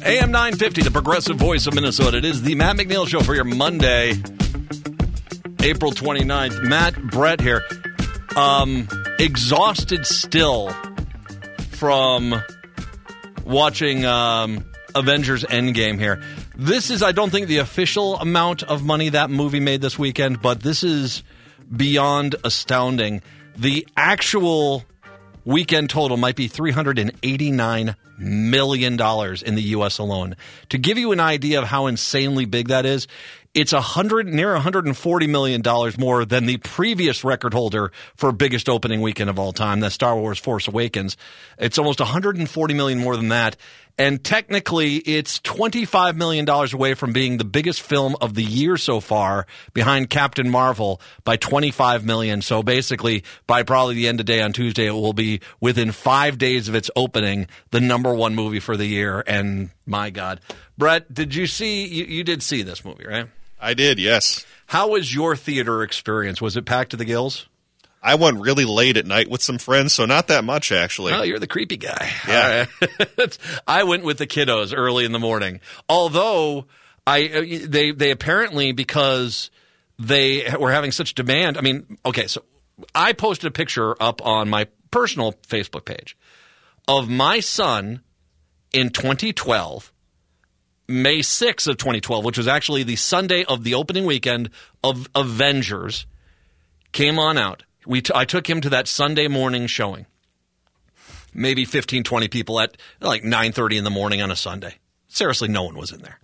AM 950, the progressive voice of Minnesota. It is the Matt McNeil Show for your Monday, April 29th. Matt, Brett here. Exhausted still from watching Avengers Endgame here. This is, I don't think, the official amount of money that movie made this weekend, but this is beyond astounding. The actual weekend total might be $389 million in the U.S. alone. To give you an idea of how insanely big that is, it's near $140 million more than the previous record holder for biggest opening weekend of all time, that's Star Wars Force Awakens. It's almost $140 million more than that. And technically, it's $25 million away from being the biggest film of the year so far, behind Captain Marvel by $25 million. So basically, by probably the end of day on Tuesday, it will be within 5 days of its opening, the number one movie for the year. And my God. Brett, did you see, you did see this movie, right? I did, yes. How was your theater experience? Was it packed to the gills? I went really late at night with some friends, so not that much, actually. Oh, you're the creepy guy. Yeah. Right. I went with the kiddos early in the morning. Although, they apparently, because they were having such demand, I mean, okay, so I posted a picture up on my personal Facebook page of my son in 2012, May 6th of 2012, which was actually the Sunday of the opening weekend of Avengers, came on out. I took him to that Sunday morning showing. Maybe 15, 20 people at like 9:30 in the morning on a Sunday. Seriously, no one was in there.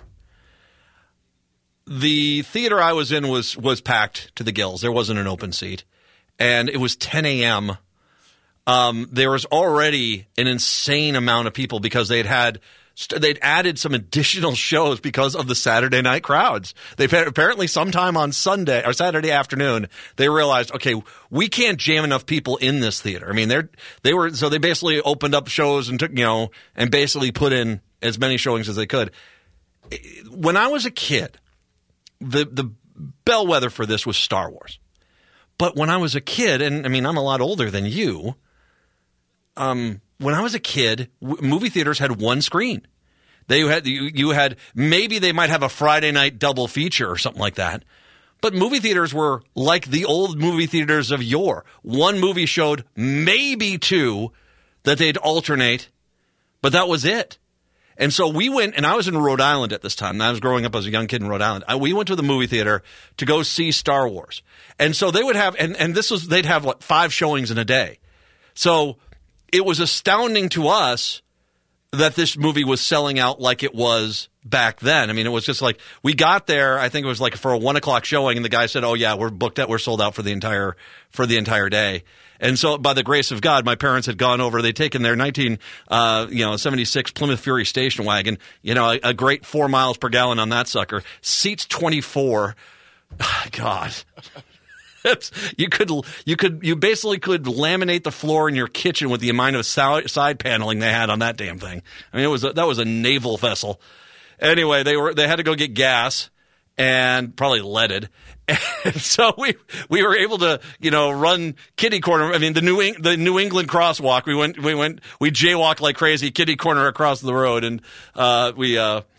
The theater I was in was packed to the gills. There wasn't an open seat. And it was 10 a.m. There was already an insane amount of people because they'd added some additional shows because of the Saturday night crowds. They apparently sometime on Sunday or Saturday afternoon, they realized, okay, we can't jam enough people in this theater. I mean, so they basically opened up shows and took, and basically put in as many showings as they could. When I was a kid, the bellwether for this was Star Wars. But when I was a kid, and I mean, I'm a lot older than you, when I was a kid, movie theaters had one screen. You had maybe they might have a Friday night double feature or something like that. But movie theaters were like the old movie theaters of yore. One movie showed, maybe two, that they'd alternate, but that was it. And so we went, and I was in Rhode Island at this time. I was growing up as a young kid in Rhode Island. We went to the movie theater to go see Star Wars. And so they would have, they'd have 5 showings in a day. So it was astounding to us that this movie was selling out like it was back then. I mean, it was just like, we got there, I think it was like for a 1 o'clock showing, and the guy said, oh yeah, we're booked out, we're sold out for the entire day. And so by the grace of God, my parents had gone over, they'd taken their 76 Plymouth Fury station wagon, a great 4 miles per gallon on that sucker, seats 24. God. You basically could laminate the floor in your kitchen with the amount of side paneling they had on that damn thing. I mean, that was a naval vessel. Anyway, they had to go get gas and probably leaded. And so we were able to, run kitty corner. I mean, the New England crosswalk. We jaywalked like crazy, kitty corner across the road, and we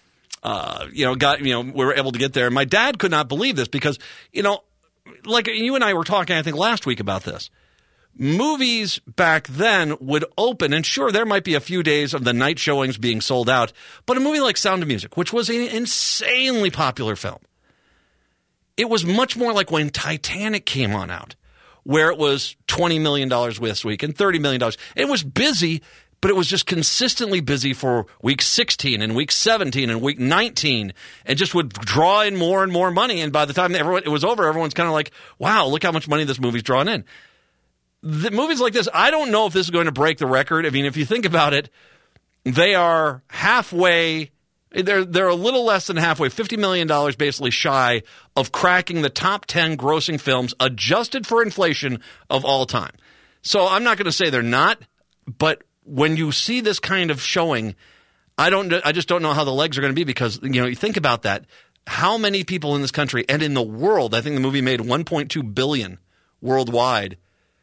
were able to get there. And my dad could not believe this because, like you and I were talking, I think, last week about this. Movies back then would open, and sure, there might be a few days of the night showings being sold out, but a movie like Sound of Music, which was an insanely popular film, it was much more like when Titanic came on out, where it was $20 million this week and $30 million. It was busy, but it was just consistently busy for week 16 and week 17 and week 19, and just would draw in more and more money. And by the time it was over, everyone's kind of like, wow, look how much money this movie's drawing in. The movies like this, I don't know if this is going to break the record. I mean, if you think about it, they are halfway, they're a little less than halfway, $50 million basically shy of cracking the top 10 grossing films adjusted for inflation of all time. So I'm not going to say they're not, but when you see this kind of showing, I just don't know how the legs are going to be because, you think about that. How many people in this country and in the world, I think the movie made $1.2 billion worldwide,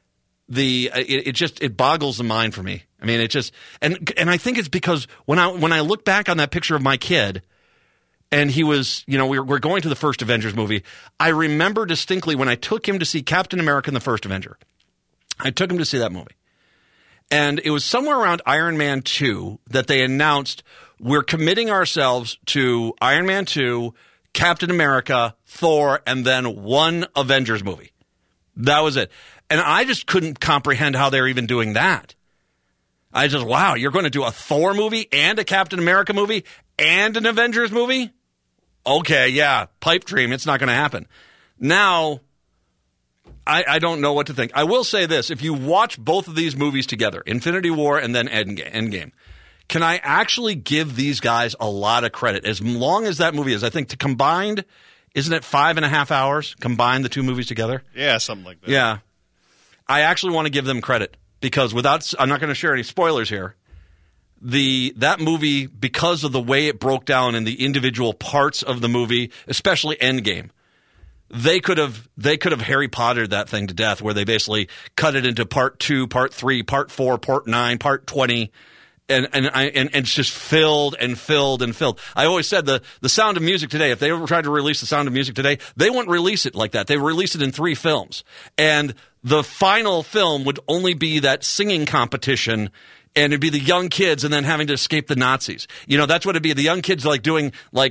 it boggles the mind for me. I mean, it just and I think it's because when I look back on that picture of my kid, and he was, we're going to the first Avengers movie. I remember distinctly when I took him to see Captain America and the First Avenger. I took him to see that movie. And it was somewhere around Iron Man 2 that they announced we're committing ourselves to Iron Man 2, Captain America, Thor, and then one Avengers movie. That was it. And I just couldn't comprehend how they're even doing that. I just, wow, you're going to do a Thor movie and a Captain America movie and an Avengers movie? Okay, yeah, pipe dream. It's not going to happen. Now, I don't know what to think. I will say this. If you watch both of these movies together, Infinity War and then Endgame, can I actually give these guys a lot of credit? As long as that movie is, I think, combined, isn't it 5.5 hours? Combine the two movies together? Yeah, something like that. Yeah. I actually want to give them credit because I'm not going to share any spoilers here. That movie, because of the way it broke down in the individual parts of the movie, especially Endgame, they could have Harry Pottered that thing to death, where they basically cut it into part 2, part 3, part 4, part 9, part 20, and it's just filled and filled and filled. I always said the Sound of Music today, if they ever tried to release the Sound of Music today, they wouldn't release it like that. They would release it in 3 films, and the final film would only be that singing competition. And it'd be the young kids and then having to escape the Nazis. That's what it'd be. The young kids doing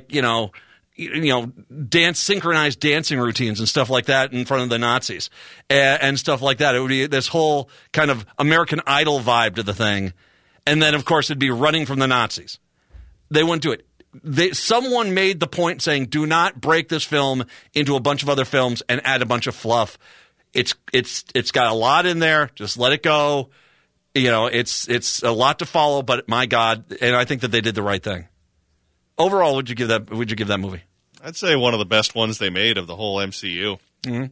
synchronized dancing routines and stuff like that in front of the Nazis and stuff like that. It would be this whole kind of American Idol vibe to the thing. And then, of course, it'd be running from the Nazis. They wouldn't do it. Someone made the point saying, do not break this film into a bunch of other films and add a bunch of fluff. It's got a lot in there. Just let it go. It's a lot to follow, but my God, and I think that they did the right thing. Overall, would you give that movie? I'd say one of the best ones they made of the whole MCU. Mm-hmm.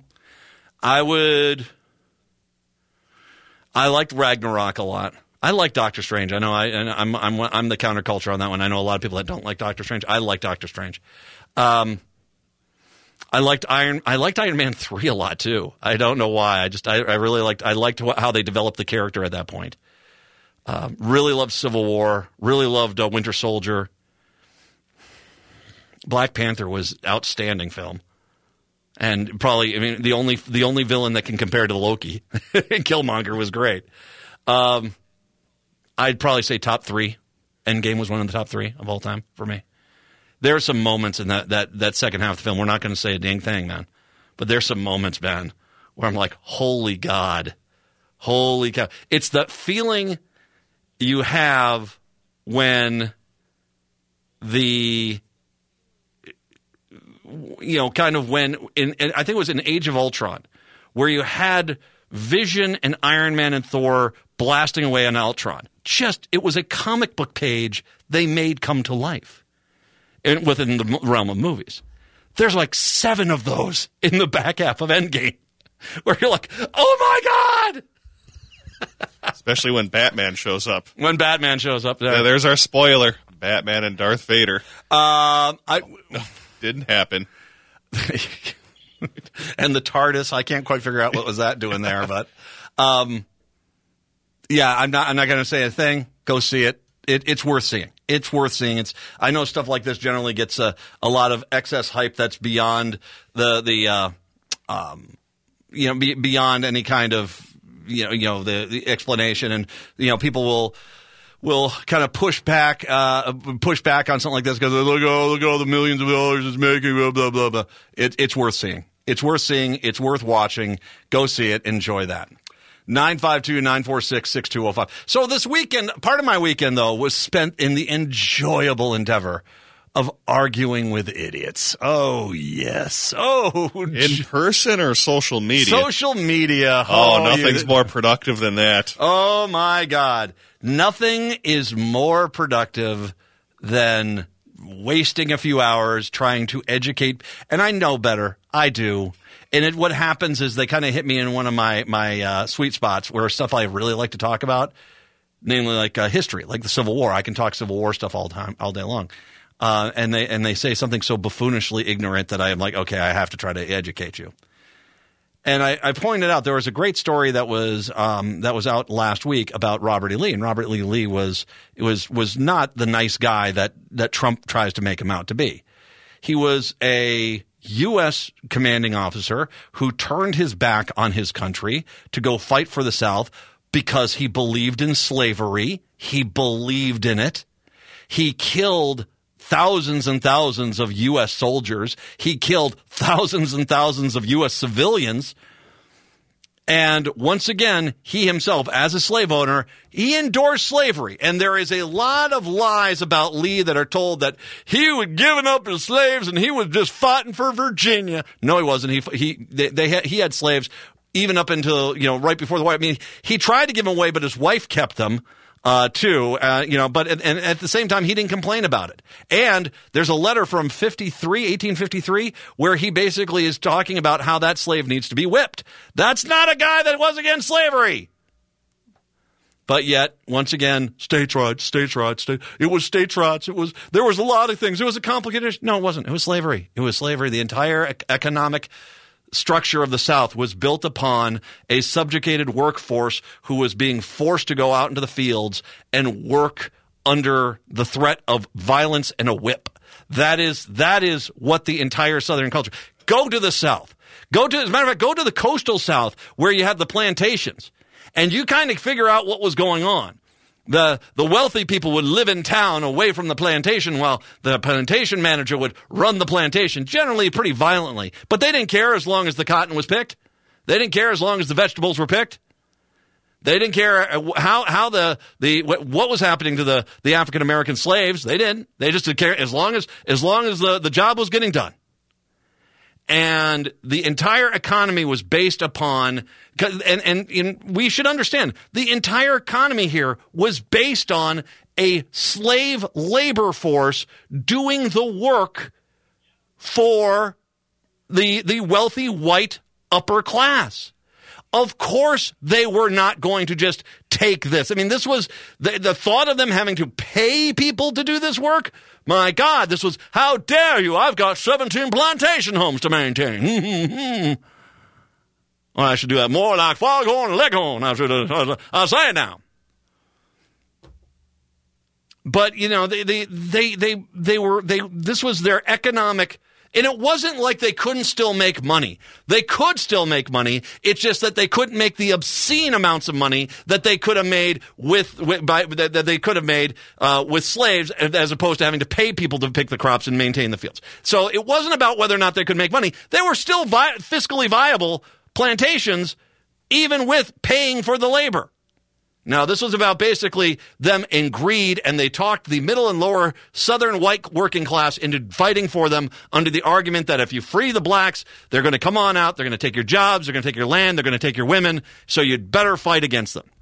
I liked Ragnarok a lot. I like Doctor Strange. I know I'm the counterculture on that one. I know a lot of people that don't like Doctor Strange. I like Doctor Strange. I liked Iron Man 3 a lot too. I don't know why. I really liked how they developed the character at that point. Really loved Civil War. Really loved Winter Soldier. Black Panther was outstanding film. And probably, the only villain that can compare to Loki, Killmonger, was great. I'd probably say top 3. Endgame was one of the top 3 of all time for me. There are some moments in that second half of the film. We're not going to say a dang thing, man. But there's some moments, man, where I'm like, holy God. Holy cow. It's that feeling you have when I think it was in Age of Ultron, where you had Vision and Iron Man and Thor blasting away on Ultron. It was a comic book page they made come to life. Within the realm of movies. There's like 7 of those in the back half of Endgame where you're like, oh my God! Especially when Batman shows up. When Batman shows up. Yeah, there's our spoiler. Batman and Darth Vader. No, didn't happen. And the TARDIS, I can't quite figure out what was that doing there, but yeah, I'm not going to say a thing. Go see it. It's worth seeing. It's worth seeing. I know stuff like this generally gets a lot of excess hype that's beyond beyond any kind of the explanation, and people will kind of push back on something like this because look at all the millions of dollars it's making, blah blah blah blah. It's worth seeing. It's worth seeing. It's worth watching. Go see it. Enjoy that. 952-946-6205. So this weekend, part of my weekend, though, was spent in the enjoyable endeavor of arguing with idiots. Oh, yes. Oh, in person or social media? Social media. Oh, nothing's more productive than that. Oh, my God. Nothing is more productive than wasting a few hours trying to educate. And I know better. I do. And what happens is they kind of hit me in one of my sweet spots where stuff I really like to talk about, namely like history, like the Civil War. I can talk Civil War stuff all day long. And they say something so buffoonishly ignorant that I am like, okay, I have to try to educate you. And I pointed out there was a great story that was out last week about Robert E. Lee, and Robert E. Lee was not the nice guy that Trump tries to make him out to be. He was a U.S. commanding officer who turned his back on his country to go fight for the South because he believed in slavery. He believed in it. He killed thousands and thousands of U.S. soldiers. He killed thousands and thousands of U.S. civilians. And once again, he himself, as a slave owner, he endorsed slavery. And there is a lot of lies about Lee that are told that he was giving up his slaves and he was just fighting for Virginia. No, he wasn't. He had slaves even up until, right before the war. I mean, he tried to give them away, but his wife kept them. Too, but at the same time, he didn't complain about it. And there's a letter from 1853, where he basically is talking about how that slave needs to be whipped. That's not a guy that was against slavery. But yet, once again, states' rights. It was states' rights. There was a lot of things. It was a complicated issue. No, it wasn't. It was slavery. The entire economic structure of the South was built upon a subjugated workforce who was being forced to go out into the fields and work under the threat of violence and a whip. That is what the entire Southern culture. Go to the South. As a matter of fact, go to the coastal South where you had the plantations, and you kind of figure out what was going on. The wealthy people would live in town away from the plantation while the plantation manager would run the plantation, generally pretty violently. But they didn't care as long as the cotton was picked. They didn't care as long as the vegetables were picked. They didn't care how what was happening to the African American slaves. They didn't. They just didn't care as long as the job was getting done. And the entire economy was based upon, and we should understand, the entire economy here was based on a slave labor force doing the work for the wealthy white upper class. Of course, they were not going to just take this. I mean, this was the thought of them having to pay people to do this work. My God, this was, how dare you? I've got 17 plantation homes to maintain. Well, I should do that more like Foghorn Leghorn. I'll say it now. But, this was their economic. And it wasn't like they couldn't still make money. They could still make money. It's just that they couldn't make the obscene amounts of money that they could have made with slaves, as opposed to having to pay people to pick the crops and maintain the fields. So it wasn't about whether or not they could make money. They were still fiscally viable plantations, even with paying for the labor. Now, this was about basically them in greed, and they talked the middle and lower Southern white working class into fighting for them under the argument that if you free the blacks, they're going to come on out, they're going to take your jobs, they're going to take your land, they're going to take your women, so you'd better fight against them.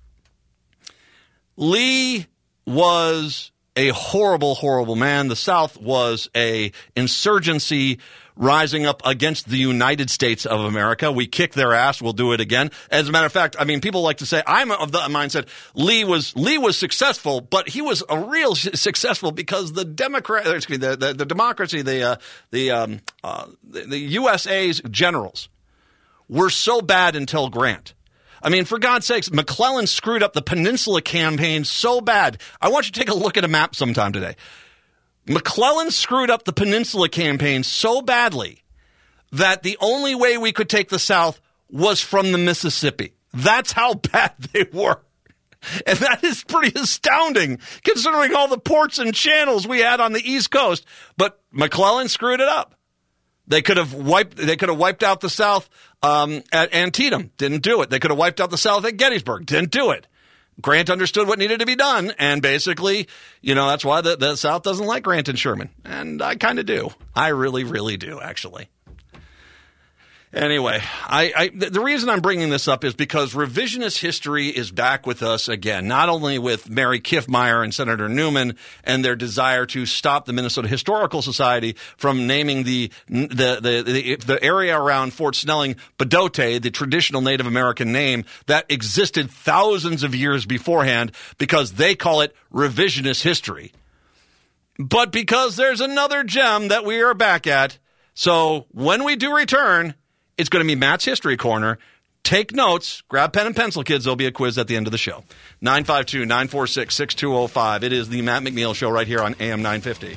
Lee was a horrible, horrible man. The South was a insurgency rising up against the United States of America. We kicked their ass. We'll do it again. As a matter of fact, I mean, people like to say, I'm of the mindset, Lee was successful, but he was a real successful because the democracy, the USA's generals were so bad until Grant. I mean, for God's sakes, McClellan screwed up the Peninsula Campaign so bad. I want you to take a look at a map sometime today. McClellan screwed up the Peninsula Campaign so badly that the only way we could take the South was from the Mississippi. That's how bad they were. And that is pretty astounding, considering all the ports and channels we had on the East Coast. But McClellan screwed it up. They could have wiped out the South at Antietam. Didn't do it. They could have wiped out the South at Gettysburg. Didn't do it. Grant understood what needed to be done, and basically, that's why the South doesn't like Grant and Sherman. And I kind of do. I really, really do, actually. Anyway, the reason I'm bringing this up is because revisionist history is back with us again, not only with Mary Kiffmeyer and Senator Newman and their desire to stop the Minnesota Historical Society from naming the area around Fort Snelling Bdote, the traditional Native American name that existed thousands of years beforehand, because they call it revisionist history. But because there's another gem that we are back at, so when we do return, it's going to be Matt's History Corner. Take notes. Grab pen and pencil, kids. There'll be a quiz at the end of the show. 952-946-6205. It is the Matt McNeil Show right here on AM 950.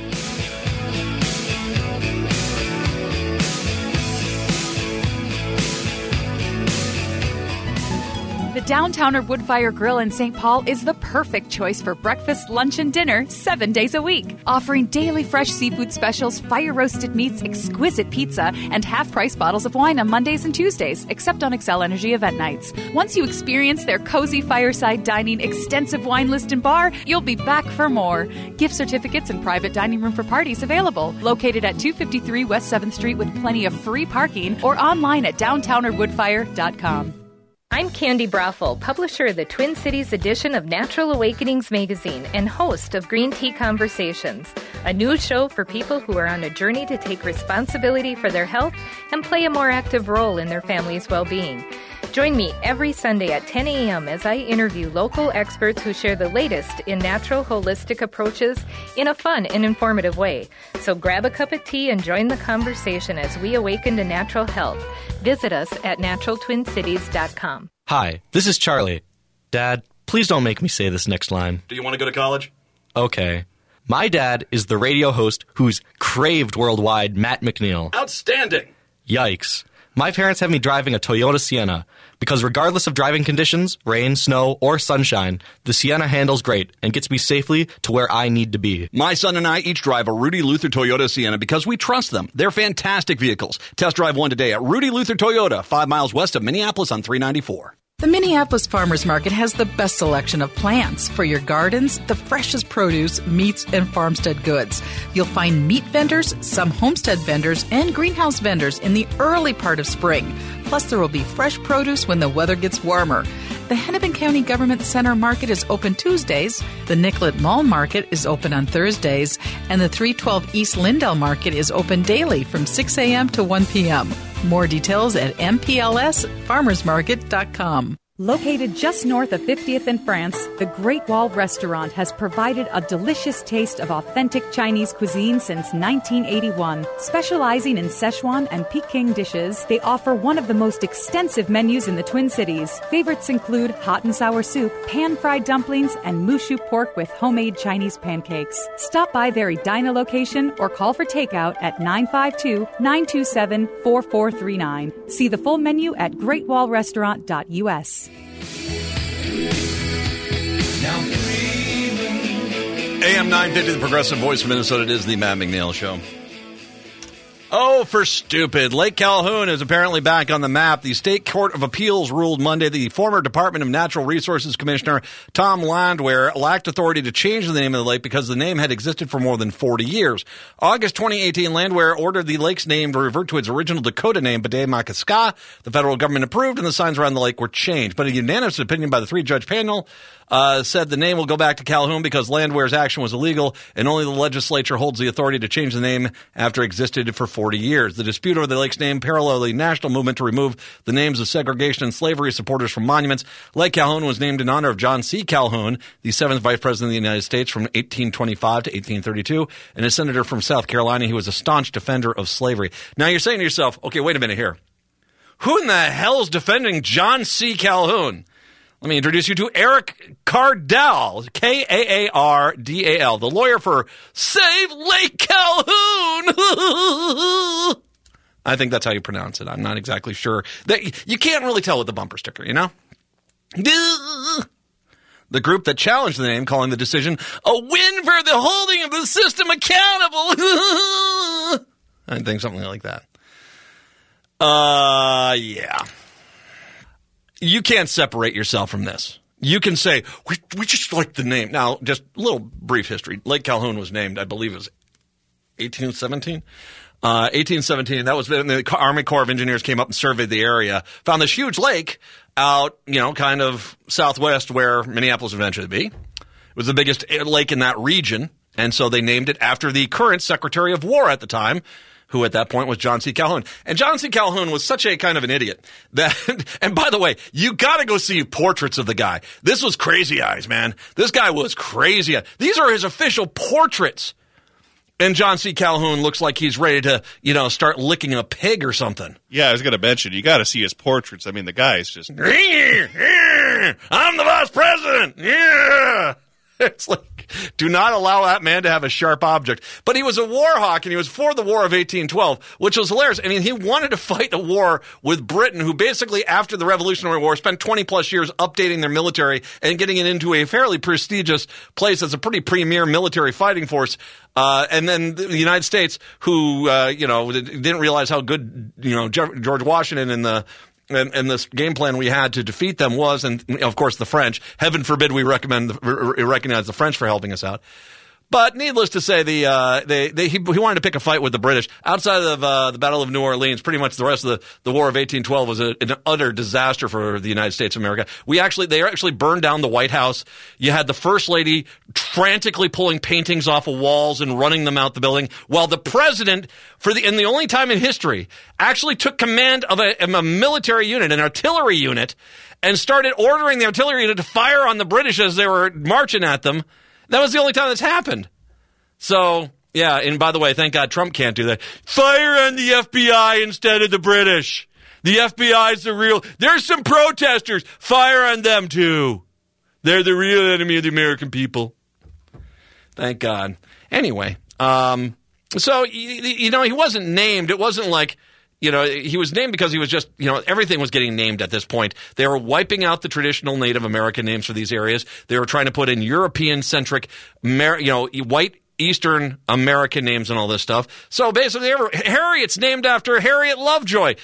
The Downtowner Woodfire Grill in St. Paul is the perfect choice for breakfast, lunch, and dinner 7 days a week. Offering daily fresh seafood specials, fire-roasted meats, exquisite pizza, and half-price bottles of wine on Mondays and Tuesdays, except on Xcel Energy event nights. Once you experience their cozy fireside dining, extensive wine list, and bar, you'll be back for more. Gift certificates and private dining room for parties available. Located at 253 West 7th Street with plenty of free parking, or online at downtownerwoodfire.com. I'm Candy Brothel, publisher of the Twin Cities edition of Natural Awakenings magazine and host of Green Tea Conversations, a news show for people who are on a journey to take responsibility for their health and play a more active role in their family's well-being. Join me every Sunday at 10 a.m. as I interview local experts who share the latest in natural holistic approaches in a fun and informative way. So grab a cup of tea and join the conversation as we awaken to natural health. Visit us at naturaltwincities.com. Hi, this is Charlie. Dad, please don't make me say this next line. Do you want to go to college? Okay. My dad is the radio host who's craved worldwide Matt McNeil. Outstanding. Yikes. My parents have me driving a Toyota Sienna because regardless of driving conditions, rain, snow, or sunshine, the Sienna handles great and gets me safely to where I need to be. My son and I each drive a Rudy Luther Toyota Sienna because we trust them. They're fantastic vehicles. Test drive one today at Rudy Luther Toyota, 5 miles west of Minneapolis on 394. The Minneapolis Farmers Market has the best selection of plants for your gardens, the freshest produce, meats, and farmstead goods. You'll find meat vendors, some homestead vendors, and greenhouse vendors in the early part of spring. Plus, there will be fresh produce when the weather gets warmer. The Hennepin County Government Center Market is open Tuesdays, the Nicollet Mall Market is open on Thursdays, and the 312 East Lindell Market is open daily from 6 a.m. to 1 p.m. More details at mplsfarmersmarket.com. Located just north of 50th and France, the Great Wall Restaurant has provided a delicious taste of authentic Chinese cuisine since 1981. Specializing in Szechuan and Peking dishes, they offer one of the most extensive menus in the Twin Cities. Favorites include hot and sour soup, pan-fried dumplings, and mushu pork with homemade Chinese pancakes. Stop by their Edina location or call for takeout at 952-927-4439. See the full menu at greatwallrestaurant.us. AM 950, the Progressive Voice of Minnesota. It is the Matt McNeil Show. Oh, for stupid. Lake Calhoun is apparently back on the map. The State Court of Appeals ruled Monday the former Department of Natural Resources Commissioner Tom Landwehr lacked authority to change the name of the lake because the name had existed for more than 40 years. August 2018, Landwehr ordered the lake's name to revert to its original Dakota name, Bde-Maka-Ska. The federal government approved, and the signs around the lake were changed. But a unanimous opinion by the three-judge panel said the name will go back to Calhoun because Landwehr's action was illegal, and only the legislature holds the authority to change the name after it existed for 40 years. The dispute over the lake's name paralleled the national movement to remove the names of segregation and slavery supporters from monuments. Lake Calhoun was named in honor of John C. Calhoun, the 7th Vice President of the United States from 1825 to 1832, and a senator from South Carolina. He was a staunch defender of slavery. Now you're saying to yourself, okay, wait a minute here. Who in the hell is defending John C. Calhoun? Let me introduce you to Eric Cardell, Kaardal, the lawyer for Save Lake Calhoun. I think that's how you pronounce it. I'm not exactly sure. You can't really tell with the bumper sticker, you know? The group that challenged the name, calling the decision a win for the holding of the system accountable. I think something like that. Yeah. You can't separate yourself from this. You can say, we just like the name. Now, just a little brief history. Lake Calhoun was named, I believe it was 1817. 1817, that was when the Army Corps of Engineers came up and surveyed the area, found this huge lake out, kind of southwest where Minneapolis would eventually be. It was the biggest lake in that region, and so they named it after the current Secretary of War at the time, who at that point was John C. Calhoun. And John C. Calhoun was such a kind of an idiot that, and by the way, you gotta go see portraits of the guy. This was crazy eyes, man. This guy was crazy. These are his official portraits. And John C. Calhoun looks like he's ready to, start licking a pig or something. Yeah, I was going to mention, you got to see his portraits. I mean, the guy is just... I'm the vice president. Yeah. It's like, do not allow that man to have a sharp object. But he was a war hawk, and he was for the War of 1812, which was hilarious. I mean, he wanted to fight a war with Britain, who basically, after the Revolutionary War, spent 20-plus years updating their military and getting it into a fairly prestigious place as a pretty premier military fighting force. And then the United States, who, didn't realize how good, George Washington and this game plan we had to defeat them was, and of course the French. Heaven forbid we recognize the French for helping us out. But needless to say, he wanted to pick a fight with the British. Outside of the Battle of New Orleans, pretty much the rest of the War of 1812 was an utter disaster for the United States of America. They actually burned down the White House. You had the First Lady frantically pulling paintings off of walls and running them out the building, while the president, in the only time in history, actually took command of a military unit, an artillery unit, and started ordering the artillery unit to fire on the British as they were marching at them. That was the only time that's happened. So, yeah, and by the way, thank God Trump can't do that. Fire on the FBI instead of the British. The FBI's the real... There's some protesters. Fire on them, too. They're the real enemy of the American people. Thank God. Anyway, so, he wasn't named. It wasn't like... he was named because he was just, everything was getting named at this point. They were wiping out the traditional Native American names for these areas. They were trying to put in European-centric, white Eastern American names and all this stuff. So basically, Harriet's named after Harriet Lovejoy,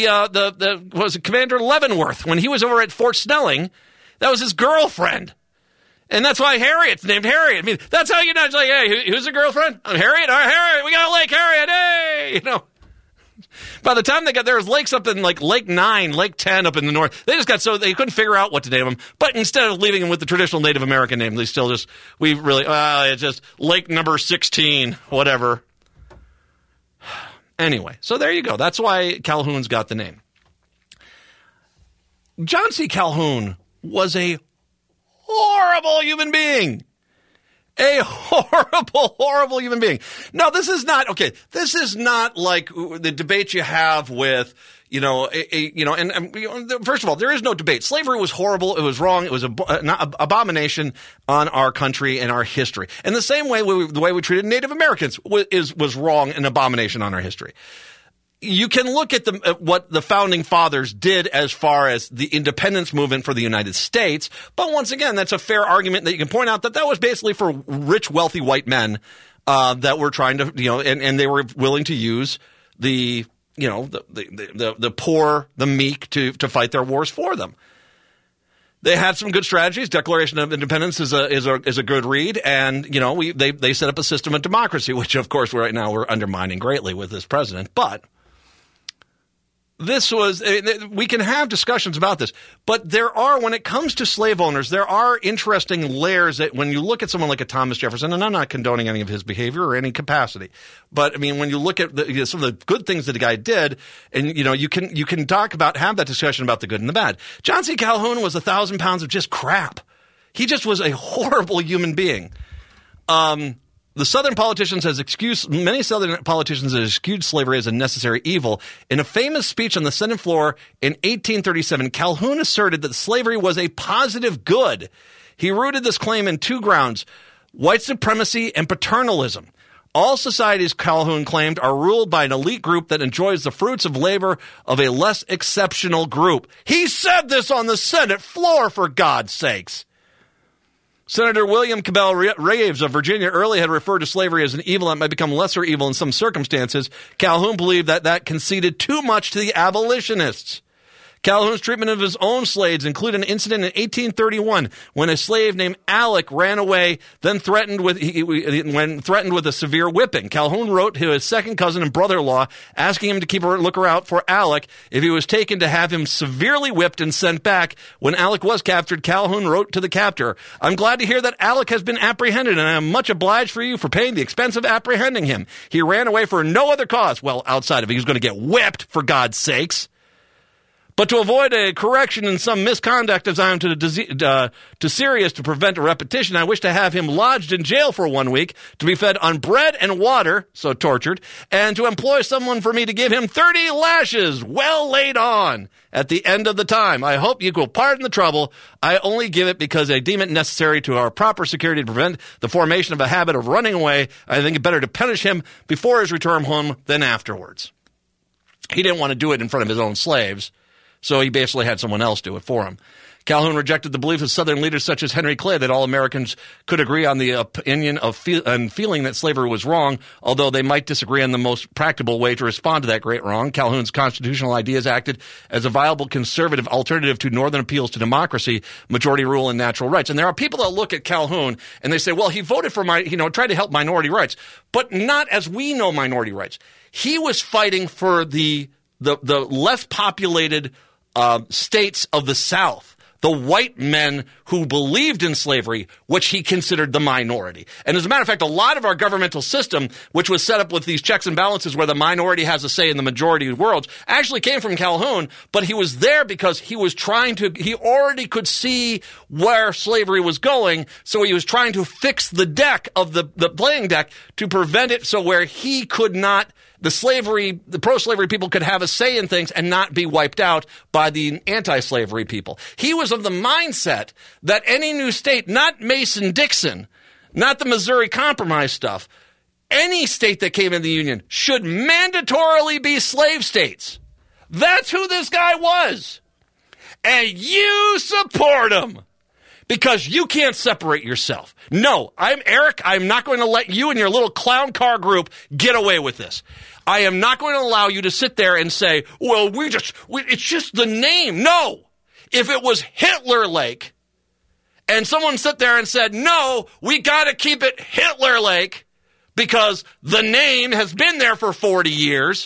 was it Commander Leavenworth when he was over at Fort Snelling. That was his girlfriend. And that's why Harriet's named Harriet. I mean, that's how it's like, hey, who's the girlfriend? I'm Harriet. All right, Harriet, we got a lake, Harriet. Hey, By the time there was lakes up in like Lake 9, Lake 10 up in the north. They just got so they couldn't figure out what to name them. But instead of leaving them with the traditional Native American name, they still it's just Lake number 16, whatever. Anyway, so there you go. That's why Calhoun's got the name. John C. Calhoun was a horrible human being. A horrible, horrible human being. No, this is not like the debate you have with, first of all, there is no debate. Slavery was horrible. It was wrong. It was an abomination on our country and our history. And the same way, the way we treated Native Americans was wrong and abomination on our history. You can look at what the founding fathers did as far as the independence movement for the United States, but once again, that's a fair argument that you can point out that was basically for rich, wealthy white men that were trying to, and they were willing to use the poor, the meek to fight their wars for them. They had some good strategies. Declaration of Independence is a good read, and they set up a system of democracy, which of course right now we're undermining greatly with this president, but. We can have discussions about this, but when it comes to slave owners, there are interesting layers that when you look at someone like a Thomas Jefferson, and I'm not condoning any of his behavior or any capacity, but I mean, when you look at some of the good things that the guy did, and you can have that discussion about the good and the bad. John C. Calhoun was 1,000 pounds of just crap. He just was a horrible human being. Many Southern politicians have excused slavery as a necessary evil. In a famous speech on the Senate floor in 1837, Calhoun asserted that slavery was a positive good. He rooted this claim in two grounds: white supremacy and paternalism. All societies, Calhoun claimed, are ruled by an elite group that enjoys the fruits of labor of a less exceptional group. He said this on the Senate floor, for God's sakes. Senator William Cabell Reeves of Virginia early had referred to slavery as an evil that might become lesser evil in some circumstances. Calhoun believed that conceded too much to the abolitionists. Calhoun's treatment of his own slaves included an incident in 1831 when a slave named Alec ran away, then threatened with a severe whipping. Calhoun wrote to his second cousin and brother-in-law asking him to keep a lookout out for Alec if he was taken, to have him severely whipped and sent back. When Alec was captured, Calhoun wrote to the captor, "I'm glad to hear that Alec has been apprehended, and I am much obliged for you for paying the expense of apprehending him. He ran away for no other cause." Well, outside of he was going to get whipped, for God's sakes. But to avoid a correction in some misconduct designed to serious to prevent a repetition, I wish to have him lodged in jail for 1 week, to be fed on bread and water, so tortured, and to employ someone for me to give him 30 lashes, well laid on, at the end of the time. I hope you will pardon the trouble. I only give it because I deem it necessary to our proper security to prevent the formation of a habit of running away. I think it better to punish him before his return home than afterwards. He didn't want to do it in front of his own slaves, so he basically had someone else do it for him. Calhoun rejected the belief of Southern leaders such as Henry Clay that all Americans could agree on the opinion of and feeling that slavery was wrong, although they might disagree on the most practical way to respond to that great wrong. Calhoun's constitutional ideas acted as a viable conservative alternative to Northern appeals to democracy, majority rule, and natural rights. And there are people that look at Calhoun and they say, well, he voted for tried to help minority rights, but not as we know minority rights. He was fighting for the less populated states of the South, the white men who believed in slavery, which he considered the minority. And as a matter of fact, a lot of our governmental system, which was set up with these checks and balances where the minority has a say in the majority of the world, actually came from Calhoun, but he was there because he already could see where slavery was going, so he was trying to fix the deck of the playing deck to prevent it so where he could not the pro-slavery people could have a say in things and not be wiped out by the anti-slavery people. He was of the mindset that any new state, not Mason-Dixon, not the Missouri Compromise stuff, any state that came in the Union should mandatorily be slave states. That's who this guy was. And you support him. Because you can't separate yourself. No, I'm Eric. I'm not going to let you and your little clown car group get away with this. I am not going to allow you to sit there and say, well, it's just the name. No. If it was Hitler Lake and someone sat there and said, no, we got to keep it Hitler Lake because the name has been there for 40 years,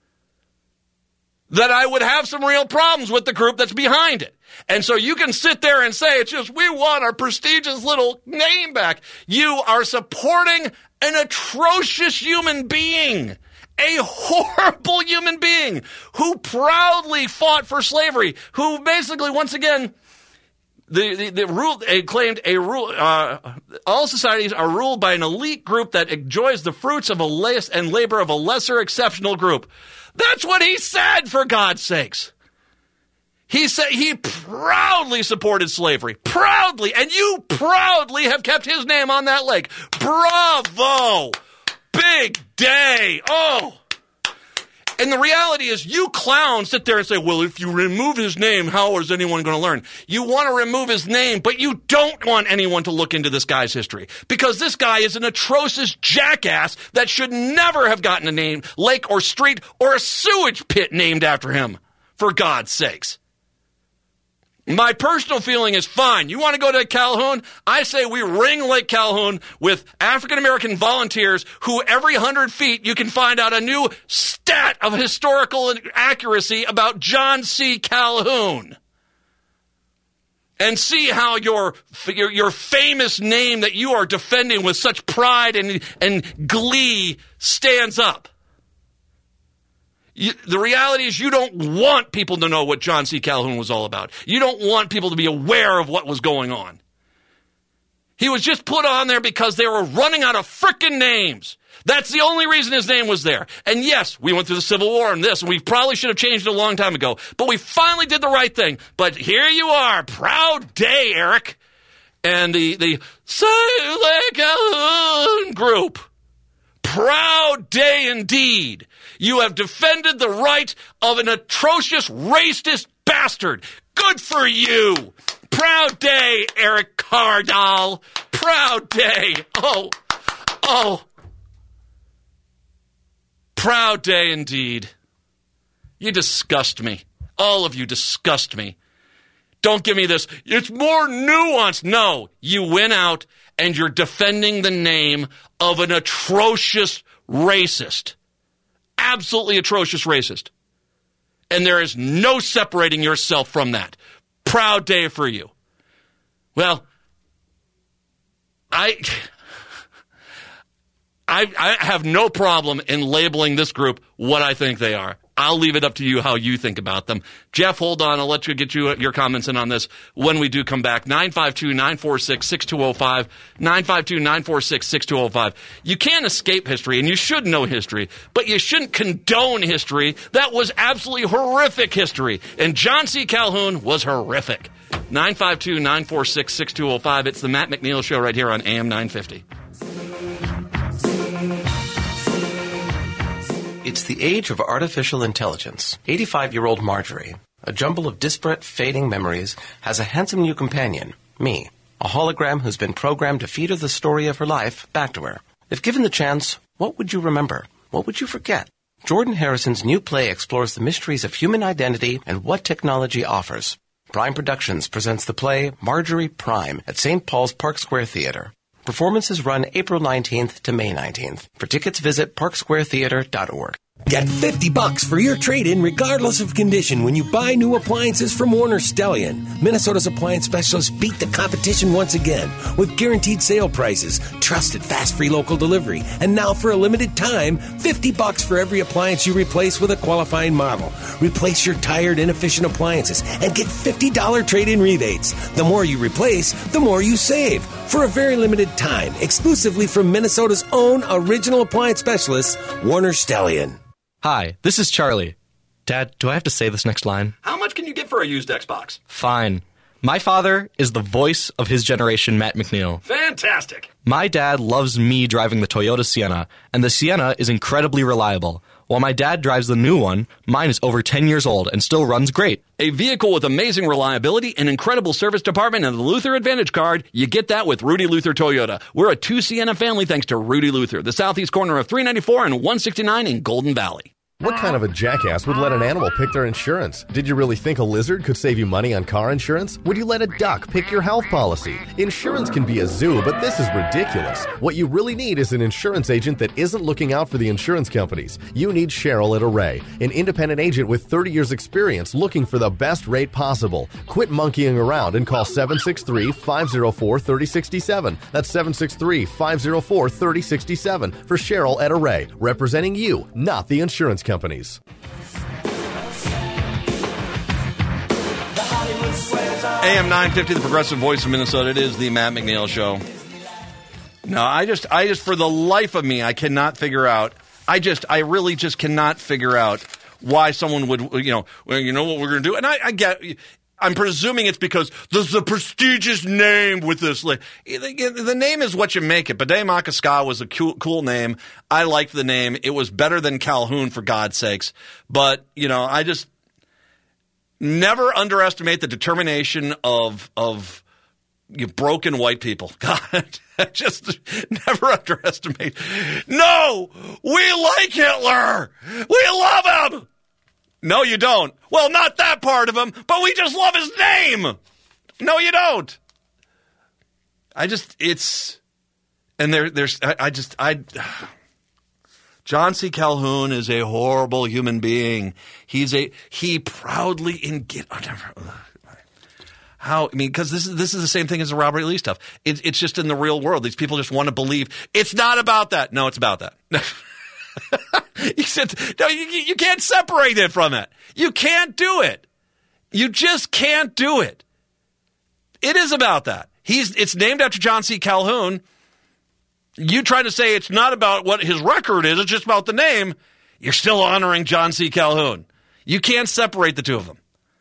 that I would have some real problems with the group that's behind it. And so you can sit there and say, it's just, we want our prestigious little name back. You are supporting an atrocious human being, a horrible human being who proudly fought for slavery, who basically, once again, the rule claimed a rule. All societies are ruled by an elite group that enjoys the fruits of and labor of a lesser exceptional group. That's what he said, for God's sakes. He said he proudly supported slavery. Proudly. And you proudly have kept his name on that lake. Bravo. Big day. Oh. And the reality is you clowns sit there and say, well, if you remove his name, how is anyone going to learn? You want to remove his name, but you don't want anyone to look into this guy's history. Because this guy is an atrocious jackass that should never have gotten a name, lake or street or a sewage pit named after him. For God's sakes. My personal feeling is fine. You want to go to Calhoun? I say we ring Lake Calhoun with African-American volunteers who every 100 feet you can find out a new stat of historical accuracy about John C. Calhoun. And see how your famous name that you are defending with such pride and glee stands up. The reality is you don't want people to know what John C. Calhoun was all about. You don't want people to be aware of what was going on. He was just put on there because they were running out of frickin' names. That's the only reason his name was there. And yes, we went through the Civil War and this, and we probably should have changed it a long time ago. But we finally did the right thing. But here you are. Proud day, Eric. And the Save Lake Calhoun group. Proud day indeed. You have defended the right of an atrocious, racist bastard. Good for you. Proud day, Eric Cardall. Proud day. Oh. Proud day indeed. You disgust me. All of you disgust me. Don't give me this. It's more nuanced. No, you went out and you're defending the name of an atrocious racist. Absolutely atrocious racist. And there is no separating yourself from that. Proud day for you. Well, I have no problem in labeling this group what I think they are. I'll leave it up to you how you think about them. Jeff, hold on. I'll let you get your comments in on this when we do come back. 952-946-6205. 952-946-6205. You can't escape history, and you should know history, but you shouldn't condone history. That was absolutely horrific history, and John C. Calhoun was horrific. 952-946-6205. It's the Matt McNeil Show right here on AM 950. It's the age of artificial intelligence. 85-year-old Marjorie, a jumble of disparate, fading memories, has a handsome new companion, me, a hologram who's been programmed to feed her the story of her life back to her. If given the chance, what would you remember? What would you forget? Jordan Harrison's new play explores the mysteries of human identity and what technology offers. Prime Productions presents the play Marjorie Prime at St. Paul's Park Square Theater. Performances run April 19th to May 19th. For tickets, visit parksquaretheater.org. Get $50 for your trade-in regardless of condition when you buy new appliances from Warner Stellian. Minnesota's appliance specialists beat the competition once again with guaranteed sale prices, trusted fast free local delivery, and now for a limited time, $50 for every appliance you replace with a qualifying model. Replace your tired, inefficient appliances and get $50 trade-in rebates. The more you replace, the more you save. For a very limited time, exclusively from Minnesota's own original appliance specialists, Warner Stellian. Hi, this is Charlie. Dad, do I have to say this next line? How much can you get for a used Xbox? Fine. My father is the voice of his generation, Matt McNeil. Fantastic. My dad loves me driving the Toyota Sienna, and the Sienna is incredibly reliable. While my dad drives the new one, mine is over 10 years old and still runs great. A vehicle with amazing reliability, an incredible service department, and the Luther Advantage card, you get that with Rudy Luther Toyota. We're a two Sienna family thanks to Rudy Luther, the southeast corner of 394 and 169 in Golden Valley. What kind of a jackass would let an animal pick their insurance? Did you really think a lizard could save you money on car insurance? Would you let a duck pick your health policy? Insurance can be a zoo, but this is ridiculous. What you really need is an insurance agent that isn't looking out for the insurance companies. You need Cheryl at Array, an independent agent with 30 years experience looking for the best rate possible. Quit monkeying around and call 763-504-3067. That's 763-504-3067 for Cheryl at Array, representing you, not the insurance companies. AM 950, the progressive voice of Minnesota. It is the Matt McNeil Show. No, I just, for the life of me, I cannot figure out. I really just cannot figure out why someone would, well, you know what we're going to do. And I'm presuming it's because there's a prestigious name with this. The name is what you make it. B'day Makaska was a cool name. I liked the name. It was better than Calhoun, for God's sakes. But, I just never underestimate the determination of broken white people. God, just never underestimate. No, we like Hitler. We love him. No, you don't. Well, not that part of him, but we just love his name. No, you don't. John C. Calhoun is a horrible human being. He proudly because this is the same thing as the Robert E. Lee stuff. It's just in the real world. These people just want to believe it's not about that. No, it's about that. You said, no, you can't separate it from it. You can't do it. You just can't do it. It is about that. It's named after John C. Calhoun. You try to say it's not about what his record is, it's just about the name. You're still honoring John C. Calhoun. You can't separate the two of them.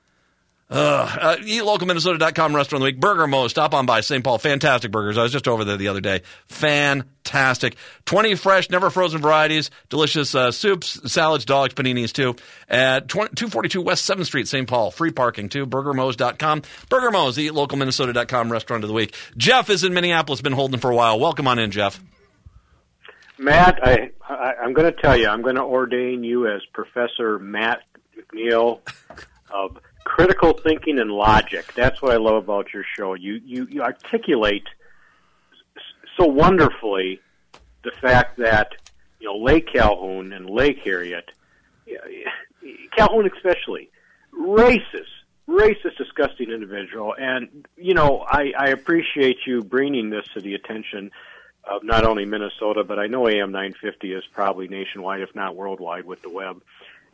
EatLocalMinnesota.com restaurant of the week. Burger Mo, stop on by St. Paul. Fantastic burgers. I was just over there the other day. Fantastic. 20 fresh, never frozen varieties. Delicious soups, salads, dogs, paninis too. At 242 West 7th Street, St. Paul. Free parking too. BurgerMos.com. Burger Mo's, the EatLocalMinnesota.com restaurant of the week. Jeff is in Minneapolis. Been holding for a while. Welcome on in, Jeff. Matt, I'm going to tell you, I'm going to ordain you as Professor Matt McNeil of critical thinking and logic. That's what I love about your show. You articulate so wonderfully the fact that, Lake Calhoun and Lake Harriet, Calhoun especially, racist, disgusting individual. And, I appreciate you bringing this to the attention of not only Minnesota, but I know AM 950 is probably nationwide, if not worldwide, with the web.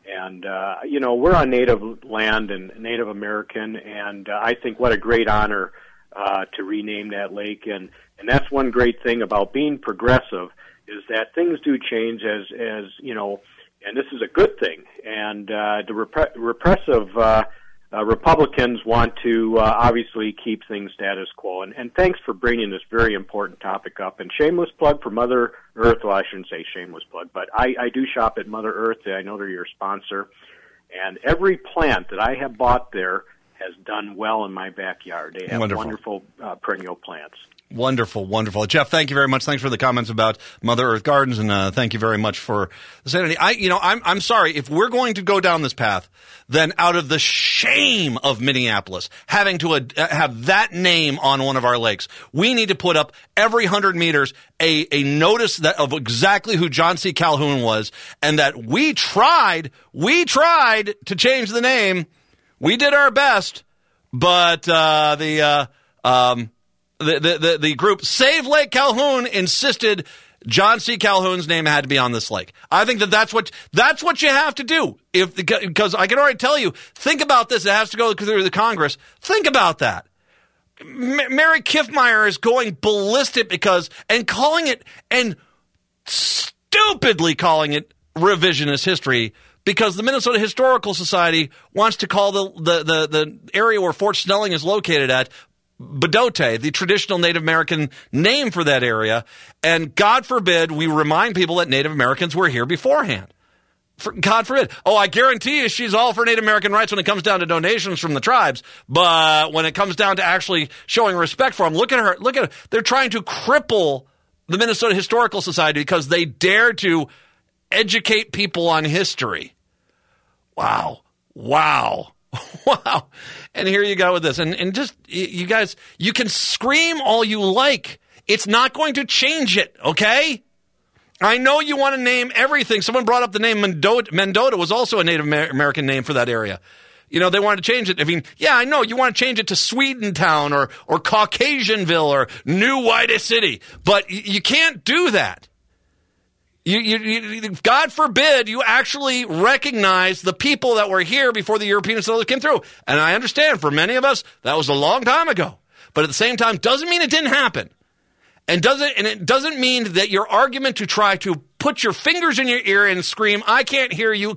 And, we're on Native land and Native American, and I think what a great honor to rename that lake. And that's one great thing about being progressive is that things do change as and this is a good thing. And the repressive Republicans want to obviously keep things status quo. And thanks for bringing this very important topic up. And shameless plug for Mother Earth. Well, I shouldn't say shameless plug, but I do shop at Mother Earth. I know they're your sponsor. And every plant that I have bought there has done well in my backyard. They have wonderful perennial plants. Wonderful, wonderful. Jeff, thank you very much. Thanks for the comments about Mother Earth Gardens, and thank you very much for the sanity. I'm sorry, if we're going to go down this path, then out of the shame of Minneapolis having to have that name on one of our lakes, we need to put up every 100 meters a notice of exactly who John C. Calhoun was, and that we tried to change the name. We did our best, but the group Save Lake Calhoun insisted John C. Calhoun's name had to be on this lake. I think that's what you have to do. Because I can already tell you, think about this. It has to go through the Congress. Think about that. Mary Kiffmeyer is going ballistic and stupidly calling it revisionist history, because the Minnesota Historical Society wants to call the area where Fort Snelling is located at Bdote, the traditional Native American name for that area. And God forbid we remind people that Native Americans were here beforehand. God forbid. Oh, I guarantee you she's all for Native American rights when it comes down to donations from the tribes. But when it comes down to actually showing respect for them, look at her. They're trying to cripple the Minnesota Historical Society because they dare to educate people on history. Wow. Wow. And here you go with this. And just, you guys, you can scream all you like. It's not going to change it, okay? I know you want to name everything. Someone brought up the name Mendota was also a Native American name for that area. They wanted to change it. I mean, yeah, I know you want to change it to Swedentown or Caucasianville or New White City, but you can't do that. You, God forbid you actually recognize the people that were here before the European settlers came through. And I understand for many of us that was a long time ago. But at the same time, doesn't mean it didn't happen. And it doesn't mean that your argument to try to put your fingers in your ear and scream, I can't hear you,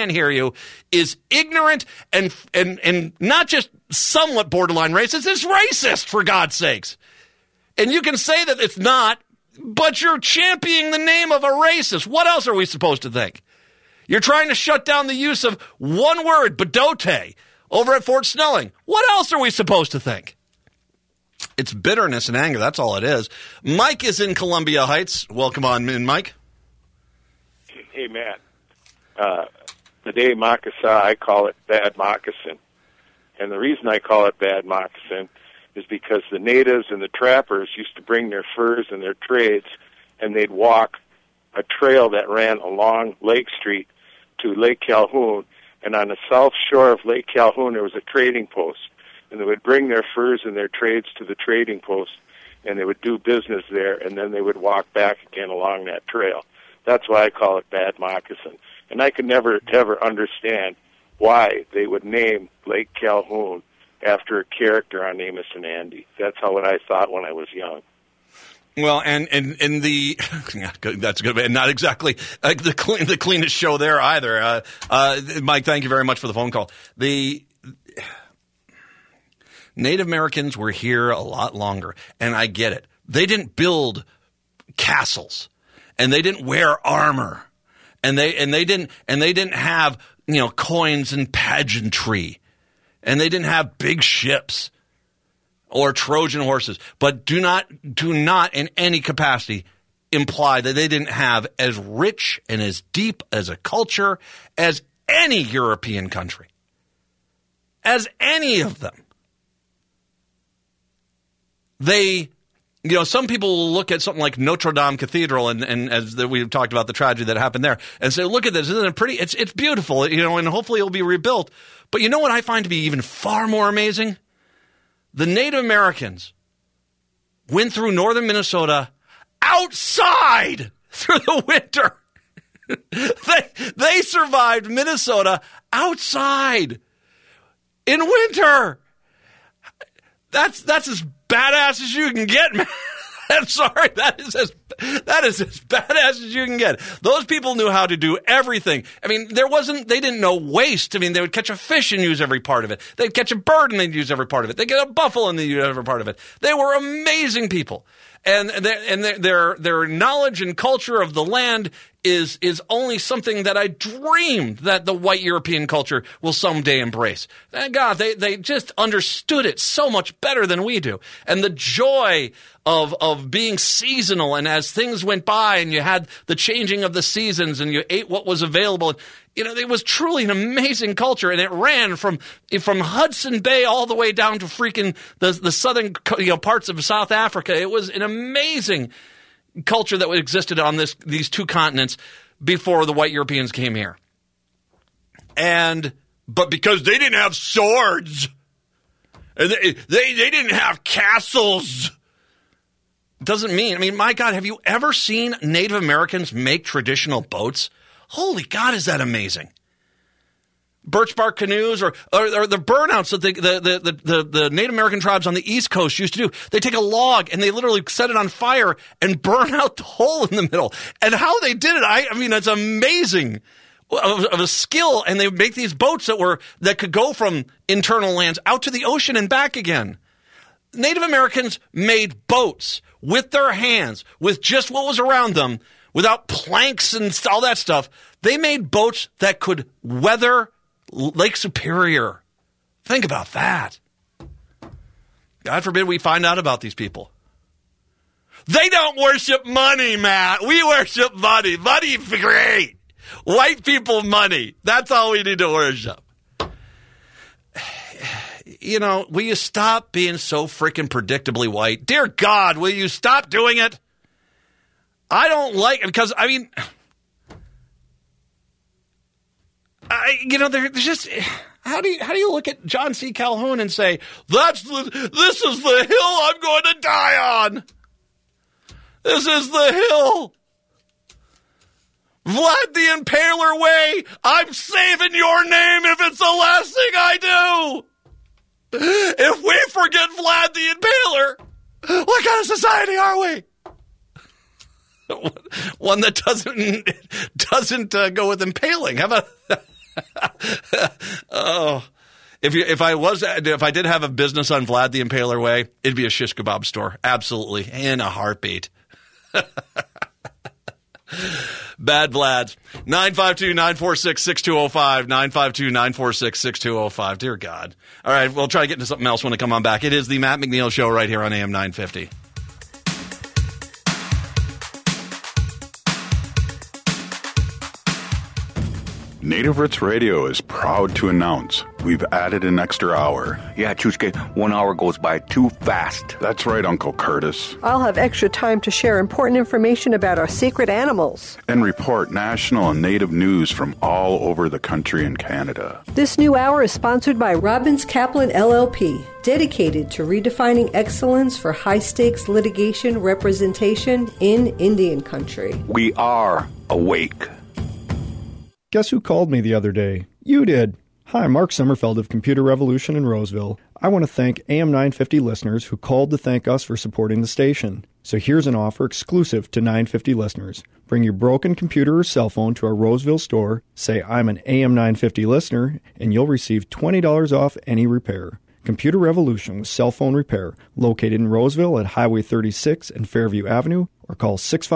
is ignorant and not just somewhat borderline racist, it's racist, for God's sakes. And you can say that it's not, but you're championing the name of a racist. What else are we supposed to think? You're trying to shut down the use of one word, Bdote, over at Fort Snelling. What else are we supposed to think? It's bitterness and anger. That's all it is. Mike is in Columbia Heights. Welcome on in, Mike. Hey, Matt. The day moccasin, I call it bad moccasin. And the reason I call it bad moccasin is because the natives and the trappers used to bring their furs and their trades, and they'd walk a trail that ran along Lake Street to Lake Calhoun. And on the south shore of Lake Calhoun, there was a trading post. And they would bring their furs and their trades to the trading post, and they would do business there, and then they would walk back again along that trail. That's why I call it bad moccasin. And I could never, ever understand why they would name Lake Calhoun after a character on Amos and Andy. That's what I thought when I was young. Well, and the that's good, and not exactly the cleanest show there either. Mike, thank you very much for the phone call. The Native Americans were here a lot longer, and I get it. They didn't build castles, and they didn't wear armor, and they didn't have coins and pageantry, and they didn't have big ships or Trojan horses. But do not in any capacity imply that they didn't have as rich and as deep as a culture as any European country, as any of them. They, some people will look at something like Notre Dame Cathedral, and as we've talked about the tragedy that happened there, and say, look at this, isn't it pretty? It's beautiful, and hopefully it'll be rebuilt. But you know what I find to be even far more amazing? The Native Americans went through northern Minnesota outside through the winter. They survived Minnesota outside in winter. That's as badass as you can get, man. I'm sorry, that is as badass as you can get. Those people knew how to do everything. I mean, they didn't know waste. I mean, they would catch a fish and use every part of it. They'd catch a bird and they'd use every part of it. They'd get a buffalo and they'd use every part of it. They were amazing people. And their knowledge and culture of the land is only something that I dreamed that the white European culture will someday embrace. Thank God, they just understood it so much better than we do. And the joy of being seasonal, and as things went by and you had the changing of the seasons and you ate what was available, you know, it was truly an amazing culture, and it ran from Hudson Bay all the way down to freaking the southern parts of South Africa. It was an amazing culture that existed on these two continents before the white Europeans came here. But because they didn't have swords, and they didn't have castles, doesn't mean, I mean, my God, have you ever seen Native Americans make traditional boats? Holy God, is that amazing. Birch bark canoes or the burnouts that the Native American tribes on the East Coast used to do. They take a log and they literally set it on fire and burn out the hole in the middle. And how they did it, I mean, it's amazing of a skill. And they would make these boats that could go from internal lands out to the ocean and back again. Native Americans made boats with their hands, with just what was around them, without planks and all that stuff. They made boats that could weather Lake Superior. Think about that. God forbid we find out about these people. They don't worship money, Matt. We worship money. Money's great. White people, money. That's all we need to worship. You know, will you stop being so freaking predictably white? Dear God, will you stop doing it? I don't like it because, I mean, there's just, how do you look at John C. Calhoun and say, this is the hill I'm going to die on. This is the hill. Vlad the Impaler way. I'm saving your name if it's the last thing I do. If we forget Vlad the Impaler, what kind of society are we? One that doesn't go with impaling. How about? Oh, if I did have a business on Vlad the Impaler way, it'd be a shish kebab store. Absolutely, in a heartbeat. Bad Vlads. 952-946-6205. 952-946-6205. Dear God. All right, we'll try to get into something else when I come on back. It is the Matt McNeil Show right here on AM 950. Native Roots Radio is proud to announce we've added an extra hour. Yeah, Chushke, 1 hour goes by too fast. That's right, Uncle Curtis. I'll have extra time to share important information about our secret animals. And report national and Native news from all over the country and Canada. This new hour is sponsored by Robbins Kaplan LLP, dedicated to redefining excellence for high-stakes litigation representation in Indian country. We are awake. Guess who called me the other day? You did. Hi, Mark Sommerfeld of Computer Revolution in Roseville. I want to thank AM 950 listeners who called to thank us for supporting the station. So here's an offer exclusive to 950 listeners. Bring your broken computer or cell phone to our Roseville store, say I'm an AM 950 listener, and you'll receive $20 off any repair. Computer Revolution with cell phone repair, located in Roseville at Highway 36 and Fairview Avenue, or call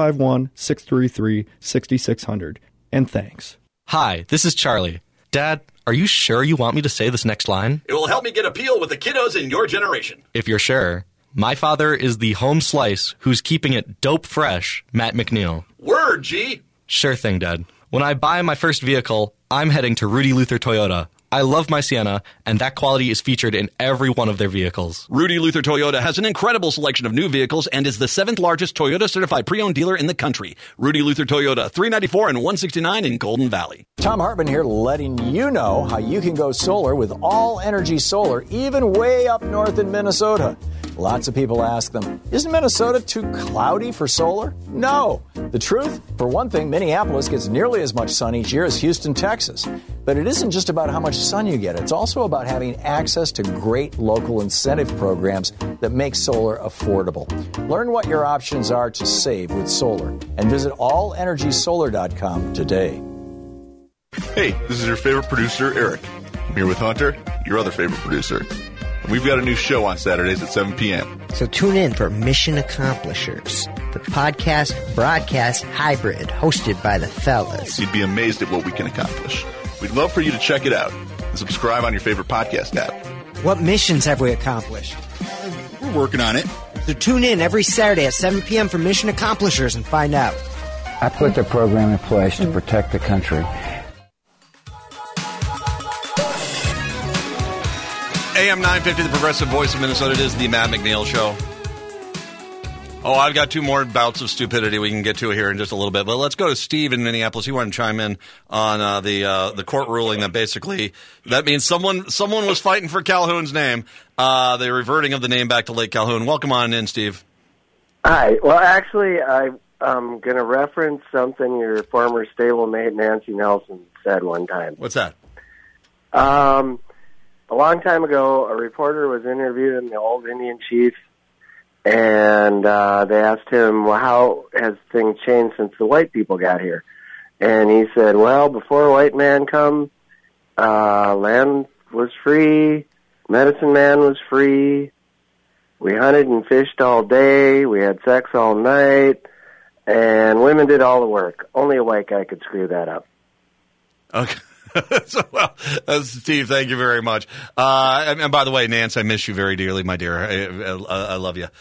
651-633-6600. And thanks. Hi, this is Charlie. Dad, are you sure you want me to say this next line? It will help me get appeal with the kiddos in your generation. If you're sure. My father is the home slice who's keeping it dope fresh, Matt McNeil. Word, G. Sure thing, Dad. When I buy my first vehicle, I'm heading to Rudy Luther Toyota. I love my Sienna, and that quality is featured in every one of their vehicles. Rudy Luther Toyota has an incredible selection of new vehicles and is the 7th largest Toyota certified pre-owned dealer in the country. Rudy Luther Toyota, 394 and 169 in Golden Valley. Tom Hartman here, letting you know how you can go solar with All Energy Solar, even way up north in Minnesota. Lots of people ask them, isn't Minnesota too cloudy for solar? No. The truth? For one thing, Minneapolis gets nearly as much sun each year as Houston, Texas. But it isn't just about how much sun you get. It's also about having access to great local incentive programs that make solar affordable. Learn what your options are to save with solar and visit allenergysolar.com today. Hey, this is your favorite producer, Eric. I'm here with Hunter, your other favorite producer. And we've got a new show on Saturdays at 7 p.m. So tune in for Mission Accomplishers, the podcast broadcast hybrid hosted by the fellas. You'd be amazed at what we can accomplish. We'd love for you to check it out and subscribe on your favorite podcast app. What missions have we accomplished? We're working on it. So tune in every Saturday at 7 p.m. for Mission Accomplishers and find out. I put the program in place to protect the country. AM 950, the progressive voice of Minnesota. It is the Matt McNeil Show. Oh, I've got two more bouts of stupidity we can get to here in just a little bit. But let's go to Steve in Minneapolis. He wanted to chime in on the court ruling that basically that means someone was fighting for Calhoun's name. The reverting of the name back to Lake Calhoun. Welcome on in, Steve. Hi. Well, actually, I'm going to reference something your former stablemate Nancy Nelson said one time. What's that? A long time ago, a reporter was interviewing the old Indian chief, and they asked him, well, how has things changed since the white people got here? And he said, well, before a white man come, land was free, medicine man was free, we hunted and fished all day, we had sex all night, and women did all the work. Only a white guy could screw that up. Okay. So, well, Steve, thank you very much. And by the way, Nance, I miss you very dearly, my dear. I love you.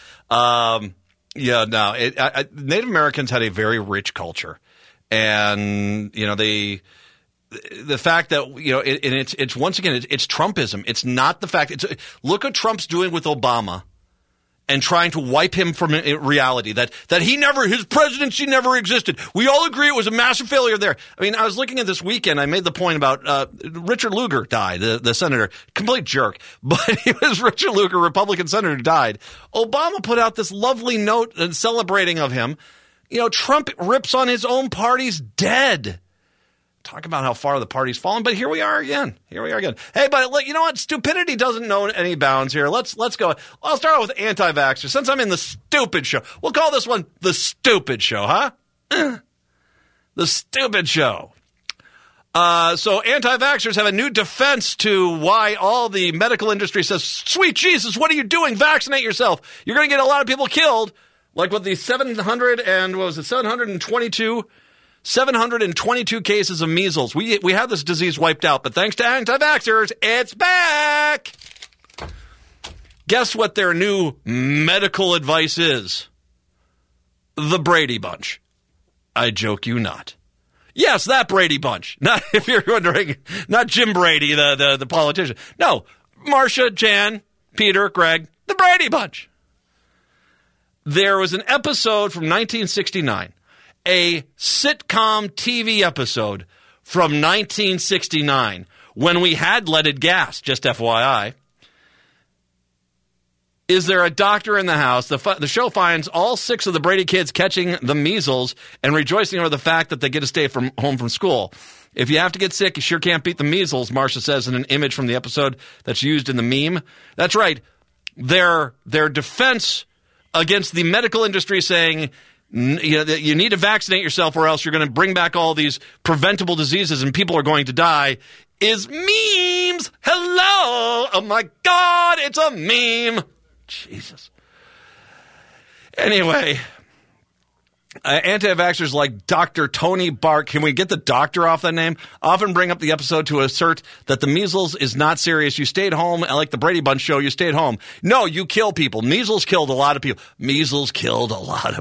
Native Americans had a very rich culture, and the fact that it's once again it's Trumpism. It's not the fact. Look what Trump's doing with Obama. And trying to wipe him from reality, that his presidency never existed. We all agree it was a massive failure there. I mean, I was looking at this weekend, I made the point about Richard Lugar died, the senator, complete jerk. But he was Richard Lugar, Republican senator, died. Obama put out this lovely note celebrating of him. Trump rips on his own party's dead. Talk about how far the party's fallen, but here we are again. Hey, but you know what? Stupidity doesn't know any bounds here. Let's go. I'll start out with anti-vaxxers. Since I'm in the stupid show, we'll call this one the stupid show, huh? The stupid show. So anti-vaxxers have a new defense to why all the medical industry says, sweet Jesus, what are you doing? Vaccinate yourself. You're going to get a lot of people killed, like with the 722 cases of measles. We had this disease wiped out, but thanks to anti-vaxxers, it's back. Guess what their new medical advice is? The Brady Bunch. I joke you not. Yes, that Brady Bunch. Not, if you're wondering, not Jim Brady, the politician. No, Marcia, Jan, Peter, Greg, the Brady Bunch. There was an episode from 1969. A sitcom TV episode from 1969 when we had leaded gas, just FYI. Is there a doctor in the house? The show finds all 6 of the Brady kids catching the measles and rejoicing over the fact that they get to stay home from school. If you have to get sick, you sure can't beat the measles, Marcia says in an image from the episode that's used in the meme. That's right. Their defense against the medical industry saying, you need to vaccinate yourself or else you're going to bring back all these preventable diseases and people are going to die is memes. Hello. Oh, my God. It's a meme. Jesus. Anyway, anti-vaxxers like Dr. Tony Bark, can we get the doctor off that name, often bring up the episode to assert that the measles is not serious. You stayed home, like the Brady Bunch show, you stayed home. No, you kill people. Measles killed a lot of people. Measles killed a lot of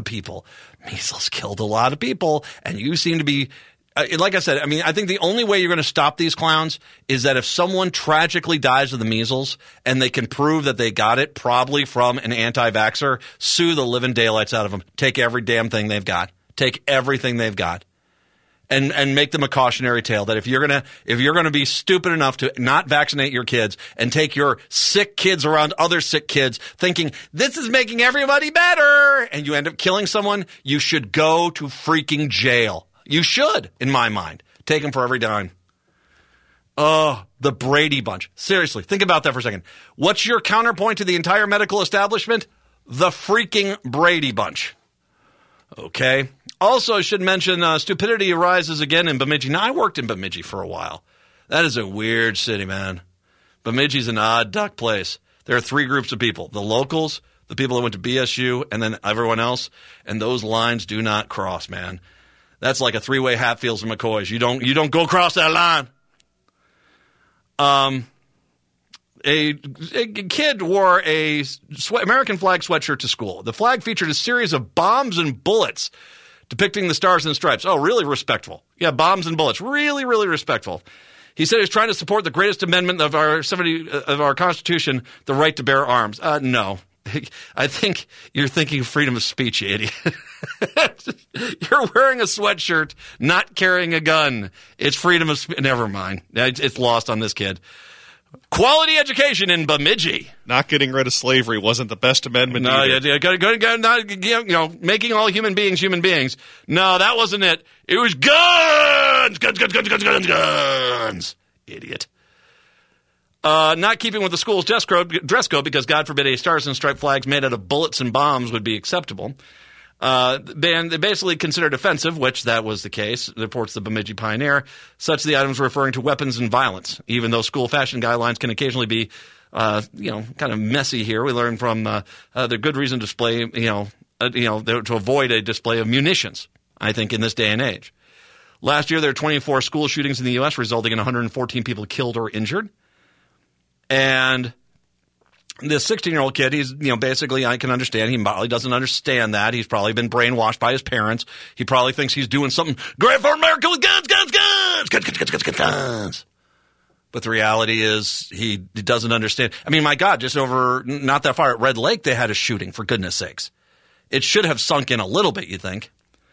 people. And you seem to be, like I said, I mean, I think the only way you're going to stop these clowns is that if someone tragically dies of the measles and they can prove that they got it probably from an anti-vaxxer, sue the living daylights out of them. Take every damn thing they've got. Take everything they've got. and make them a cautionary tale that if you're gonna be stupid enough to not vaccinate your kids and take your sick kids around other sick kids thinking this is making everybody better and you end up killing someone, you should go to freaking jail. You should, in my mind. Take them for every dime. Oh, the Brady Bunch. Seriously, think about that for a second. What's your counterpoint to the entire medical establishment? The freaking Brady Bunch. Okay. Also, I should mention stupidity arises again in Bemidji. Now, I worked in Bemidji for a while. That is a weird city, man. Bemidji's an odd duck place. There are three groups of people. The locals, the people that went to BSU, and then everyone else. And those lines do not cross, man. That's like a three-way Hatfields and McCoys. You don't go across that line. A kid wore a American flag sweatshirt to school. The flag featured a series of bombs and bullets depicting the stars and stripes. Oh, really respectful. Yeah, bombs and bullets. Really, really respectful. He said he was trying to support the greatest amendment of our Constitution, the right to bear arms. No. I think you're thinking freedom of speech, you idiot. You're wearing a sweatshirt, not carrying a gun. It's freedom of speech. Never mind. It's lost on this kid. Quality education in Bemidji. Not getting rid of slavery wasn't the best amendment. No, not making all human beings human beings. No, that wasn't it. It was guns, guns. Idiot. Not keeping with the school's dress code because, God forbid, a stars and striped flags made out of bullets and bombs would be acceptable. They basically considered offensive, which that was the case, reports the Bemidji Pioneer. Such the items referring to weapons and violence, even though school fashion guidelines can occasionally be, kind of messy here. We learned from the good reason to display, to avoid a display of munitions, I think, in this day and age. Last year, there were 24 school shootings in the U.S., resulting in 114 people killed or injured. And this 16-year-old kid, he's, basically, I can understand. He probably doesn't understand that. He's probably been brainwashed by his parents. He probably thinks he's doing something great for America with guns. But the reality is he doesn't understand. I mean, my God, just over not that far at Red Lake, they had a shooting, for goodness sakes. It should have sunk in a little bit, you think.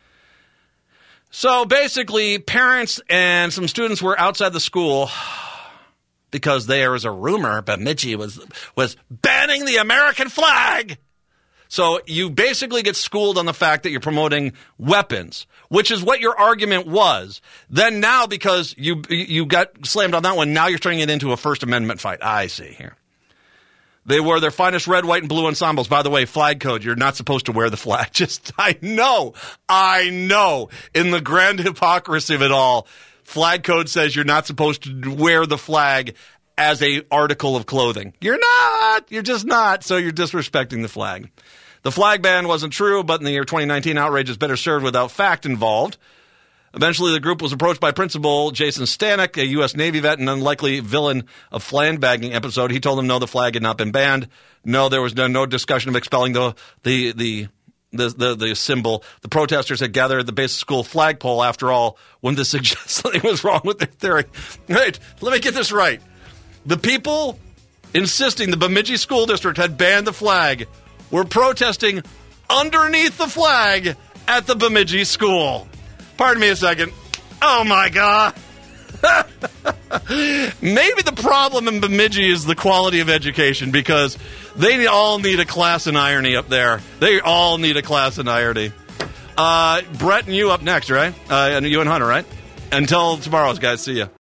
So basically, parents and some students were outside the school because there was a rumor Bemidji was banning the American flag. So you basically get schooled on the fact that you're promoting weapons, which is what your argument was. Then now, because you got slammed on that one, now you're turning it into a First Amendment fight. I see here. They wore their finest red, white, and blue ensembles. By the way, flag code, you're not supposed to wear the flag. I know. In the grand hypocrisy of it all, flag code says you're not supposed to wear the flag as a article of clothing. You're not. You're just not. So you're disrespecting the flag. The flag ban wasn't true, but in the year 2019, outrage is better served without fact involved. Eventually, the group was approached by Principal Jason Stanek, a U.S. Navy vet and unlikely villain of flag-bagging episode. He told them no, the flag had not been banned. No, there was no discussion of expelling the symbol. The protesters had gathered at the base of school flagpole. After all, wouldn't this suggest something was wrong with their theory? Right, let me get this right. The people insisting the Bemidji School District had banned the flag were protesting underneath the flag at the Bemidji school. Pardon me a second. Oh, my God. Maybe the problem in Bemidji is the quality of education, because they all need a class in irony up there. They all need a class in irony. Brett and you up next, right? And you and Hunter, right? Until tomorrow, guys. See ya.